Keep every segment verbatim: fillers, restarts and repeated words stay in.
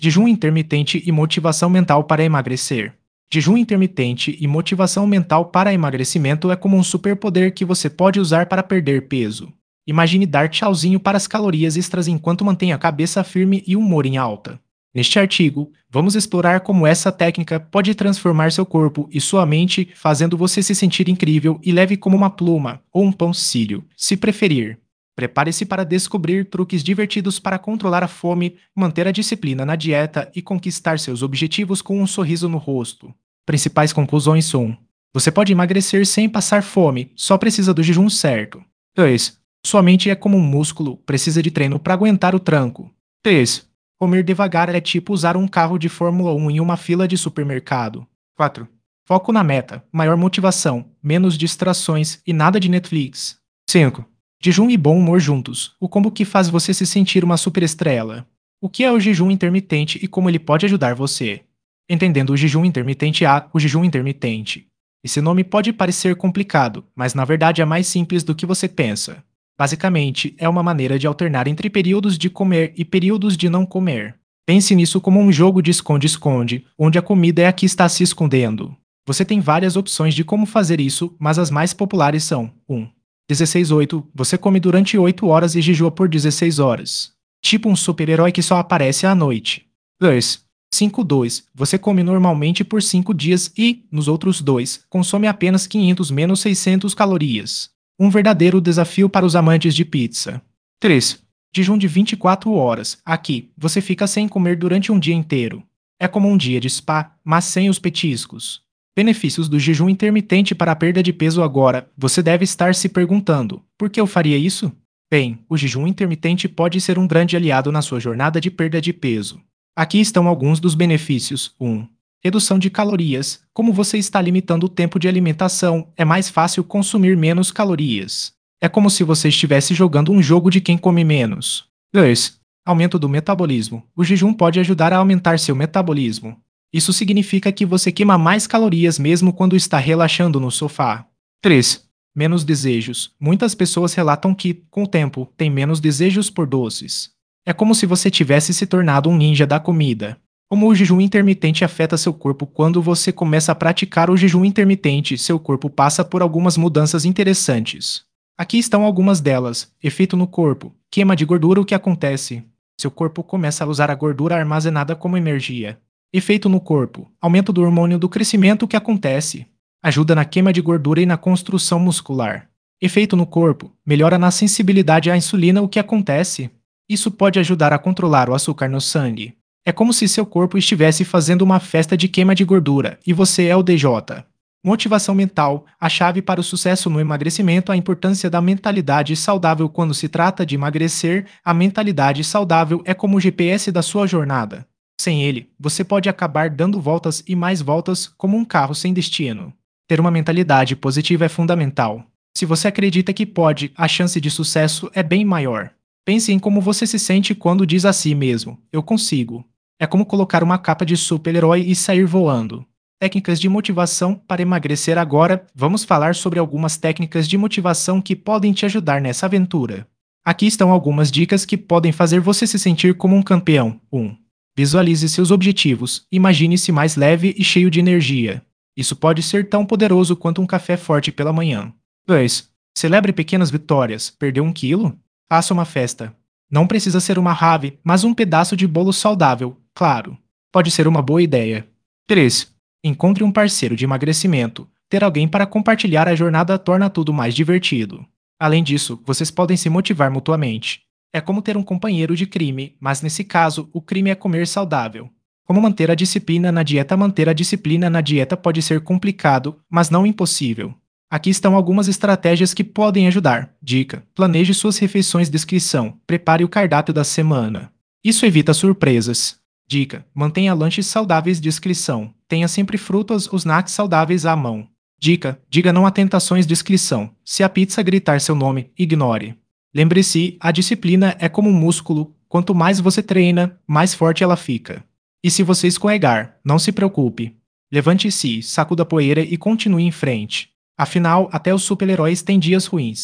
Jejum intermitente e motivação mental para emagrecer. Jejum intermitente e motivação mental para emagrecimento é como um superpoder que você pode usar para perder peso. Imagine dar tchauzinho para as calorias extras enquanto mantém a cabeça firme e o humor em alta. Neste artigo, vamos explorar como essa técnica pode transformar seu corpo e sua mente, fazendo você se sentir incrível e leve como uma pluma ou um pão sírio, se preferir. Prepare-se para descobrir truques divertidos para controlar a fome, manter a disciplina na dieta e conquistar seus objetivos com um sorriso no rosto. Principais conclusões são: você pode emagrecer sem passar fome, só precisa do jejum certo. dois. Sua mente é como um músculo, precisa de treino para aguentar o tranco. três. Comer devagar é tipo usar um carro de Fórmula um em uma fila de supermercado. quatro. Foco na meta, maior motivação, menos distrações e nada de Netflix. cinco. Jejum e bom humor juntos, o combo que faz você se sentir uma superestrela. O que é o jejum intermitente e como ele pode ajudar você? Entendendo o jejum intermitente A, o jejum intermitente. Esse nome pode parecer complicado, mas na verdade é mais simples do que você pensa. Basicamente, é uma maneira de alternar entre períodos de comer e períodos de não comer. Pense nisso como um jogo de esconde-esconde, onde a comida é a que está se escondendo. Você tem várias opções de como fazer isso, mas as mais populares são: um. dezesseis oito, você come durante oito horas e jejua por dezesseis horas. Tipo um super-herói que só aparece à noite. dois. cinco dois, você come normalmente por cinco dias e, nos outros dois, consome apenas quinhentos menos seiscentas calorias. Um verdadeiro desafio para os amantes de pizza. três. Jejum de vinte e quatro horas. Aqui, você fica sem comer durante um dia inteiro. É como um dia de spa, mas sem os petiscos. Benefícios do jejum intermitente para a perda de peso agora. Você deve estar se perguntando: por que eu faria isso? Bem, o jejum intermitente pode ser um grande aliado na sua jornada de perda de peso. Aqui estão alguns dos benefícios. um. Redução de calorias. Como você está limitando o tempo de alimentação, é mais fácil consumir menos calorias. É como se você estivesse jogando um jogo de quem come menos. dois. Aumento do metabolismo. O jejum pode ajudar a aumentar seu metabolismo. Isso significa que você queima mais calorias mesmo quando está relaxando no sofá. três. Menos desejos. Muitas pessoas relatam que, com o tempo, têm menos desejos por doces. É como se você tivesse se tornado um ninja da comida. Como o jejum intermitente afeta seu corpo? Quando você começa a praticar o jejum intermitente, seu corpo passa por algumas mudanças interessantes. Aqui estão algumas delas. Efeito no corpo. Queima de gordura. O que acontece? Seu corpo começa a usar a gordura armazenada como energia. Efeito no corpo. Aumento do hormônio do crescimento. O que acontece? Ajuda na queima de gordura e na construção muscular. Efeito no corpo. Melhora na sensibilidade à insulina. O que acontece? Isso pode ajudar a controlar o açúcar no sangue. É como se seu corpo estivesse fazendo uma festa de queima de gordura, e você é o D J. Motivação mental. A chave para o sucesso no emagrecimento é a importância da mentalidade saudável. Quando se trata de emagrecer, a mentalidade saudável é como o G P S da sua jornada. Sem ele, você pode acabar dando voltas e mais voltas como um carro sem destino. Ter uma mentalidade positiva é fundamental. Se você acredita que pode, a chance de sucesso é bem maior. Pense em como você se sente quando diz a si mesmo: eu consigo. É como colocar uma capa de super-herói e sair voando. Técnicas de motivação para emagrecer. Agora, vamos falar sobre algumas técnicas de motivação que podem te ajudar nessa aventura. Aqui estão algumas dicas que podem fazer você se sentir como um campeão. um. Visualize seus objetivos. Imagine-se mais leve e cheio de energia. Isso pode ser tão poderoso quanto um café forte pela manhã. dois. Celebre pequenas vitórias. Perdeu um quilo? Faça uma festa. Não precisa ser uma rave, mas um pedaço de bolo saudável, claro. Pode ser uma boa ideia. três. Encontre um parceiro de emagrecimento. Ter alguém para compartilhar a jornada torna tudo mais divertido. Além disso, vocês podem se motivar mutuamente. É como ter um companheiro de crime, mas nesse caso, o crime é comer saudável. Como manter a disciplina na dieta? Manter a disciplina na dieta pode ser complicado, mas não impossível. Aqui estão algumas estratégias que podem ajudar. Dica: planeje suas refeições. Descrição: prepare o cardápio da semana. Isso evita surpresas. Dica: mantenha lanches saudáveis. Descrição: tenha sempre frutas ou snacks saudáveis à mão. Dica: diga não a tentações. Descrição: se a pizza gritar seu nome, ignore. Lembre-se, a disciplina é como um músculo. Quanto mais você treina, mais forte ela fica. E se você escorregar, não se preocupe. Levante-se, sacuda a poeira e continue em frente. Afinal, até os super-heróis têm dias ruins.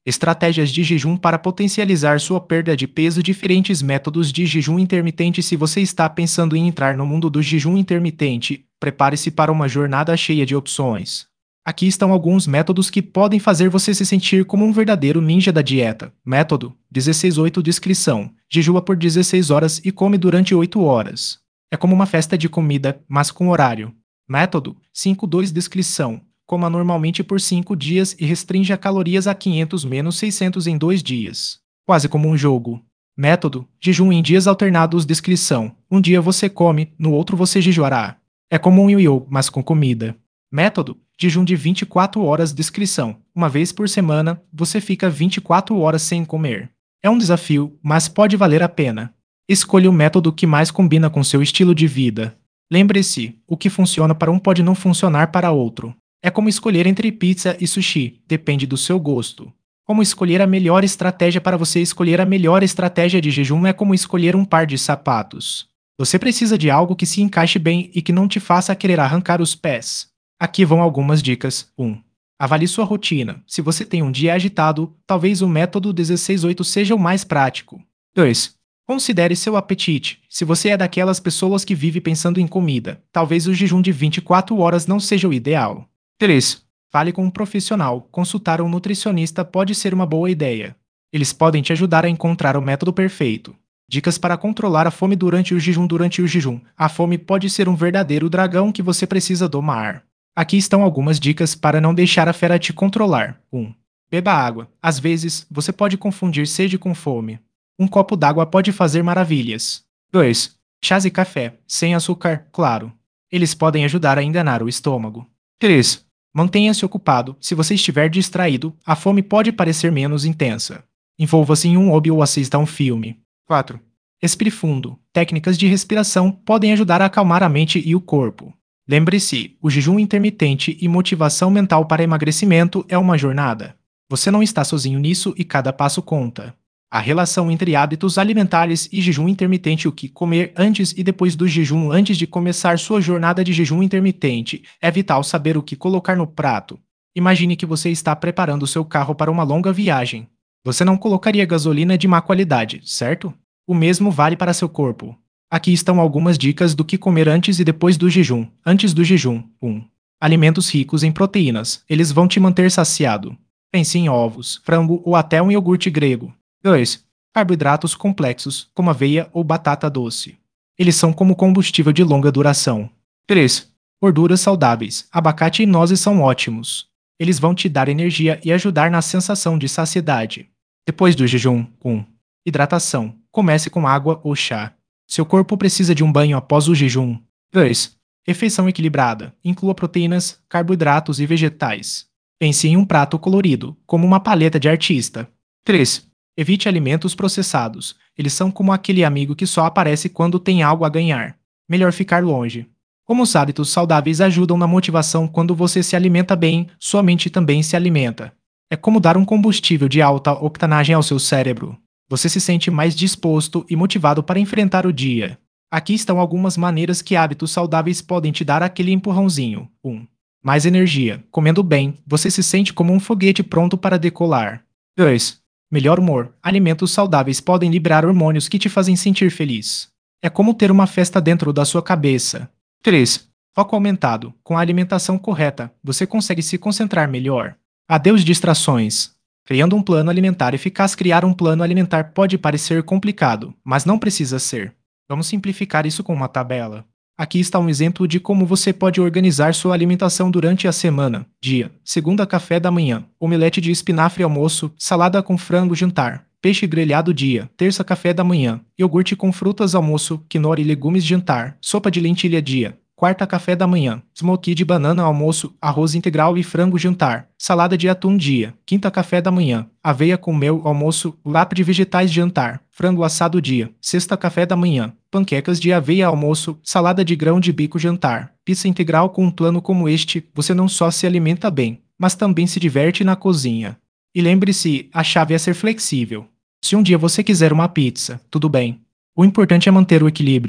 Estratégias de jejum para potencializar sua perda de peso. Diferentes métodos de jejum intermitente. Se você está pensando em entrar no mundo do jejum intermitente, prepare-se para uma jornada cheia de opções. Aqui estão alguns métodos que podem fazer você se sentir como um verdadeiro ninja da dieta. Método dezesseis oito. Descrição: jejua por dezesseis horas e come durante oito horas. É como uma festa de comida, mas com horário. Método cinco dois. Descrição: coma normalmente por cinco dias e restrinja calorias a quinhentos menos seiscentos em dois dias. Quase como um jogo. Método jejum em dias alternados. Descrição: um dia você come, no outro você jejuará. É como um ioiô, mas com comida. Método jejum de vinte e quatro horas. Descrição: uma vez por semana, você fica vinte e quatro horas sem comer. É um desafio, mas pode valer a pena. Escolha o método que mais combina com seu estilo de vida. Lembre-se, o que funciona para um pode não funcionar para outro. É como escolher entre pizza e sushi, depende do seu gosto. Como escolher a melhor estratégia para você. Escolher a melhor estratégia de jejum é como escolher um par de sapatos. Você precisa de algo que se encaixe bem e que não te faça querer arrancar os pés. Aqui vão algumas dicas. um. Avalie sua rotina. Se você tem um dia agitado, talvez o método dezesseis oito seja o mais prático. dois. Considere seu apetite. Se você é daquelas pessoas que vive pensando em comida, talvez o jejum de vinte e quatro horas não seja o ideal. três. Fale com um profissional. Consultar um nutricionista pode ser uma boa ideia. Eles podem te ajudar a encontrar o método perfeito. Dicas para controlar a fome durante o jejum. Durante o jejum, a fome pode ser um verdadeiro dragão que você precisa domar. Aqui estão algumas dicas para não deixar a fera te controlar. um. Beba água. Às vezes, você pode confundir sede com fome. Um copo d'água pode fazer maravilhas. dois. Chás e café, sem açúcar, claro. Eles podem ajudar a enganar o estômago. três. Mantenha-se ocupado. Se você estiver distraído, a fome pode parecer menos intensa. Envolva-se em um hobby ou assista a um filme. quatro. Respire fundo. Técnicas de respiração podem ajudar a acalmar a mente e o corpo. Lembre-se, o jejum intermitente e motivação mental para emagrecimento é uma jornada. Você não está sozinho nisso e cada passo conta. A relação entre hábitos alimentares e jejum intermitente. O que comer antes e depois do jejum. Antes de começar sua jornada de jejum intermitente, é vital saber o que colocar no prato. Imagine que você está preparando seu carro para uma longa viagem. Você não colocaria gasolina de má qualidade, certo? O mesmo vale para seu corpo. Aqui estão algumas dicas do que comer antes e depois do jejum. Antes do jejum. um. Alimentos ricos em proteínas. Eles vão te manter saciado. Pense em ovos, frango ou até um iogurte grego. dois. Carboidratos complexos, como aveia ou batata doce. Eles são como combustível de longa duração. três. Gorduras saudáveis. Abacate e nozes são ótimos. Eles vão te dar energia e ajudar na sensação de saciedade. Depois do jejum. um. Hidratação. Comece com água ou chá. Seu corpo precisa de um banho após o jejum. dois. Refeição equilibrada. Inclua proteínas, carboidratos e vegetais. Pense em um prato colorido, como uma paleta de artista. três. Evite alimentos processados. Eles são como aquele amigo que só aparece quando tem algo a ganhar. Melhor ficar longe. Como os hábitos saudáveis ajudam na motivação. Quando você se alimenta bem, sua mente também se alimenta. É como dar um combustível de alta octanagem ao seu cérebro. Você se sente mais disposto e motivado para enfrentar o dia. Aqui estão algumas maneiras que hábitos saudáveis podem te dar aquele empurrãozinho. um. Mais energia. Comendo bem, você se sente como um foguete pronto para decolar. dois. Melhor humor. Alimentos saudáveis podem liberar hormônios que te fazem sentir feliz. É como ter uma festa dentro da sua cabeça. três. Foco aumentado. Com a alimentação correta, você consegue se concentrar melhor. Adeus distrações. Criando um plano alimentar eficaz. Criar um plano alimentar pode parecer complicado, mas não precisa ser. Vamos simplificar isso com uma tabela. Aqui está um exemplo de como você pode organizar sua alimentação durante a semana. Dia: segunda, café da manhã, omelete de espinafre almoço, salada com frango jantar, peixe grelhado dia, terça café da manhã, iogurte com frutas almoço, quinoa e legumes jantar, sopa de lentilha dia, quarta café da manhã, smoothie de banana almoço, arroz integral e frango jantar, salada de atum dia, quinta café da manhã, aveia com mel almoço, lápis de vegetais jantar, frango assado dia, sexta café da manhã, panquecas de aveia almoço, salada de grão de bico jantar, pizza integral. Com um plano como este, você não só se alimenta bem, mas também se diverte na cozinha. E lembre-se, a chave é ser flexível. Se um dia você quiser uma pizza, tudo bem. O importante é manter o equilíbrio.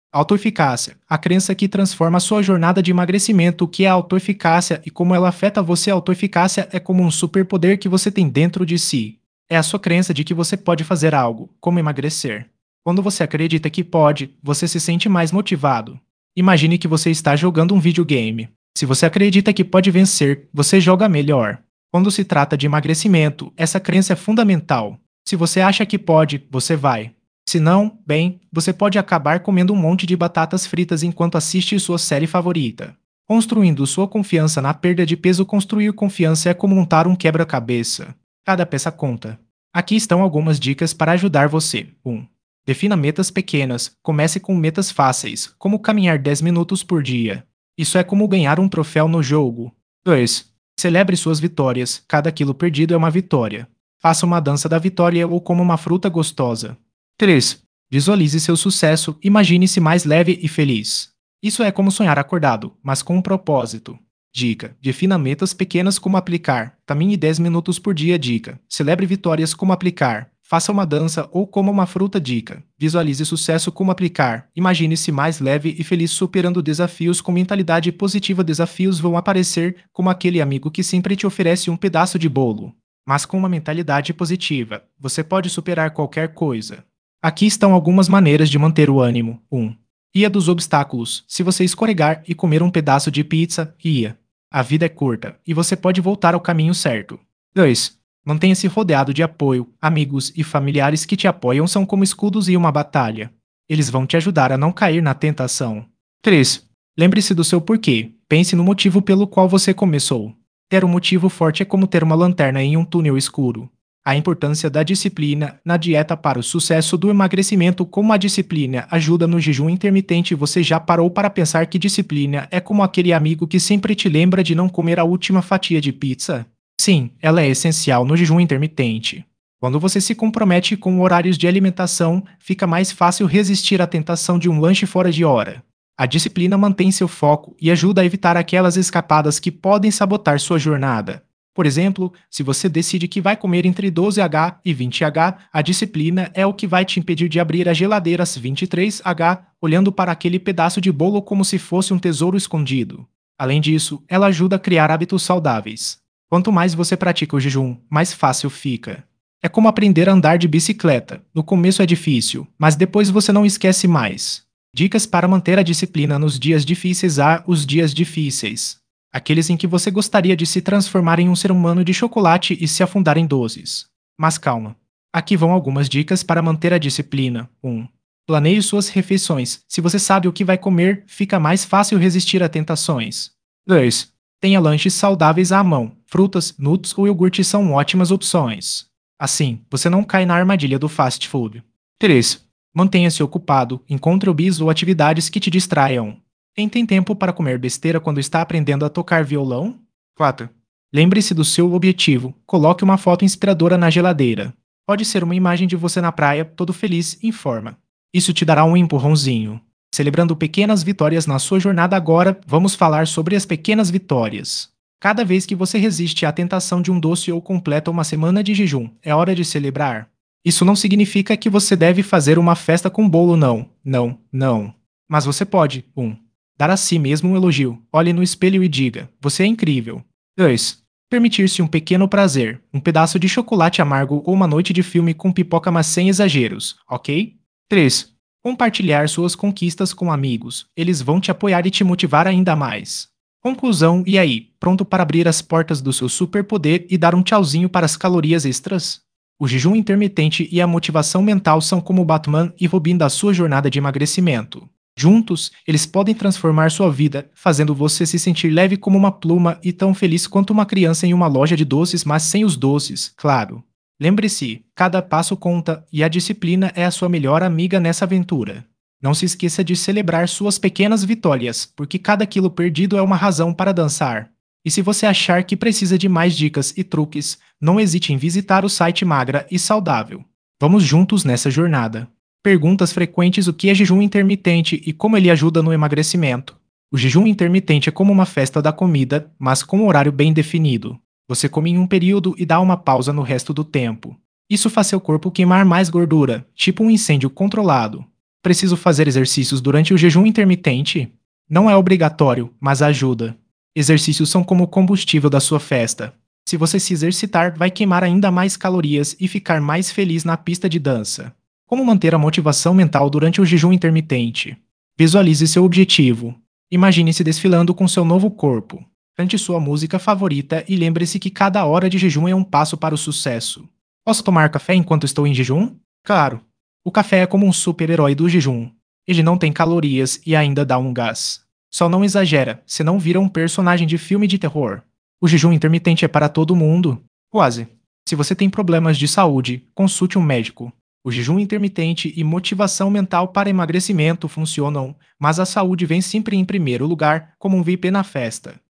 Autoeficácia. A crença que transforma a sua jornada de emagrecimento. O que é a autoeficácia e como ela afeta você? A autoeficácia é como um superpoder que você tem dentro de si. É a sua crença de que você pode fazer algo, como emagrecer. Quando você acredita que pode, você se sente mais motivado. Imagine que você está jogando um videogame. Se você acredita que pode vencer, você joga melhor. Quando se trata de emagrecimento, essa crença é fundamental. Se você acha que pode, você vai. Se não, bem, você pode acabar comendo um monte de batatas fritas enquanto assiste sua série favorita. Construindo sua confiança na perda de peso. Construir confiança é como montar um quebra-cabeça. Cada peça conta. Aqui estão algumas dicas para ajudar você. um. Defina metas pequenas. Comece com metas fáceis, como caminhar dez minutos por dia. Isso é como ganhar um troféu no jogo. dois. Celebre suas vitórias. Cada quilo perdido é uma vitória. Faça uma dança da vitória ou coma uma fruta gostosa. três. Visualize seu sucesso. Imagine-se mais leve e feliz. Isso é como sonhar acordado, mas com um propósito. Dica: defina metas pequenas. Como aplicar. Caminhe dez minutos por dia. Dica: celebre vitórias. Como aplicar. Faça uma dança ou coma uma fruta. Dica: visualize sucesso. Como aplicar. Imagine-se mais leve e feliz superando desafios com mentalidade positiva. Desafios vão aparecer, como aquele amigo que sempre te oferece um pedaço de bolo. Mas com uma mentalidade positiva, você pode superar qualquer coisa. Aqui estão algumas maneiras de manter o ânimo. um. Ria dos obstáculos. Se você escorregar e comer um pedaço de pizza, ria. A vida é curta e você pode voltar ao caminho certo. dois. Mantenha-se rodeado de apoio. Amigos e familiares que te apoiam são como escudos em uma batalha. Eles vão te ajudar a não cair na tentação. três. Lembre-se do seu porquê. Pense no motivo pelo qual você começou. Ter um motivo forte é como ter uma lanterna em um túnel escuro. A importância da disciplina na dieta para o sucesso do emagrecimento. Como a disciplina ajuda no jejum intermitente. Você já parou para pensar que disciplina é como aquele amigo que sempre te lembra de não comer a última fatia de pizza? Sim, ela é essencial no jejum intermitente. Quando você se compromete com horários de alimentação, fica mais fácil resistir à tentação de um lanche fora de hora. A disciplina mantém seu foco e ajuda a evitar aquelas escapadas que podem sabotar sua jornada. Por exemplo, se você decide que vai comer entre doze horas e vinte horas, a disciplina é o que vai te impedir de abrir a geladeira às vinte e três horas, olhando para aquele pedaço de bolo como se fosse um tesouro escondido. Além disso, ela ajuda a criar hábitos saudáveis. Quanto mais você pratica o jejum, mais fácil fica. É como aprender a andar de bicicleta. No começo é difícil, mas depois você não esquece mais. Dicas para manter a disciplina nos dias difíceis. Há os dias difíceis. Aqueles em que você gostaria de se transformar em um ser humano de chocolate e se afundar em doces. Mas calma. Aqui vão algumas dicas para manter a disciplina. um. Planeie suas refeições. Se você sabe o que vai comer, fica mais fácil resistir a tentações. dois. Tenha lanches saudáveis à mão. Frutas, nuts ou iogurte são ótimas opções. Assim, você não cai na armadilha do fast food. três. Mantenha-se ocupado. Encontre hobbies ou atividades que te distraiam. Quem tem tempo para comer besteira quando está aprendendo a tocar violão? quatro. Lembre-se do seu objetivo. Coloque uma foto inspiradora na geladeira. Pode ser uma imagem de você na praia, todo feliz, em forma. Isso te dará um empurrãozinho. Celebrando pequenas vitórias na sua jornada. Agora, vamos falar sobre as pequenas vitórias. Cada vez que você resiste à tentação de um doce ou completa uma semana de jejum, é hora de celebrar. Isso não significa que você deve fazer uma festa com bolo, não. Não, não. Mas você pode. um. Dar a si mesmo um elogio. Olhe no espelho e diga: você é incrível. dois. Permitir-se um pequeno prazer. Um pedaço de chocolate amargo ou uma noite de filme com pipoca, mas sem exageros, ok? três. Compartilhar suas conquistas com amigos. Eles vão te apoiar e te motivar ainda mais. Conclusão: e aí, pronto para abrir as portas do seu superpoder e dar um tchauzinho para as calorias extras? O jejum intermitente e a motivação mental são como Batman e Robin da sua jornada de emagrecimento. Juntos, eles podem transformar sua vida, fazendo você se sentir leve como uma pluma e tão feliz quanto uma criança em uma loja de doces, mas sem os doces, claro. Lembre-se, cada passo conta e a disciplina é a sua melhor amiga nessa aventura. Não se esqueça de celebrar suas pequenas vitórias, porque cada quilo perdido é uma razão para dançar. E se você achar que precisa de mais dicas e truques, não hesite em visitar o site Magra e Saudável. Vamos juntos nessa jornada. Perguntas frequentes: o que é jejum intermitente e como ele ajuda no emagrecimento? O jejum intermitente é como uma festa da comida, mas com um horário bem definido. Você come em um período e dá uma pausa no resto do tempo. Isso faz seu corpo queimar mais gordura, tipo um incêndio controlado. Preciso fazer exercícios durante o jejum intermitente? Não é obrigatório, mas ajuda. Exercícios são como o combustível da sua festa. Se você se exercitar, vai queimar ainda mais calorias e ficar mais feliz na pista de dança. Como manter a motivação mental durante o jejum intermitente? Visualize seu objetivo. Imagine-se desfilando com seu novo corpo. Cante sua música favorita e lembre-se que cada hora de jejum é um passo para o sucesso. Posso tomar café enquanto estou em jejum? Claro. O café é como um super-herói do jejum. Ele não tem calorias e ainda dá um gás. Só não exagera, senão vira um personagem de filme de terror. O jejum intermitente é para todo mundo? Quase. Se você tem problemas de saúde, consulte um médico. O jejum intermitente e motivação mental para emagrecimento funcionam, mas a saúde vem sempre em primeiro lugar, como um V I P na festa.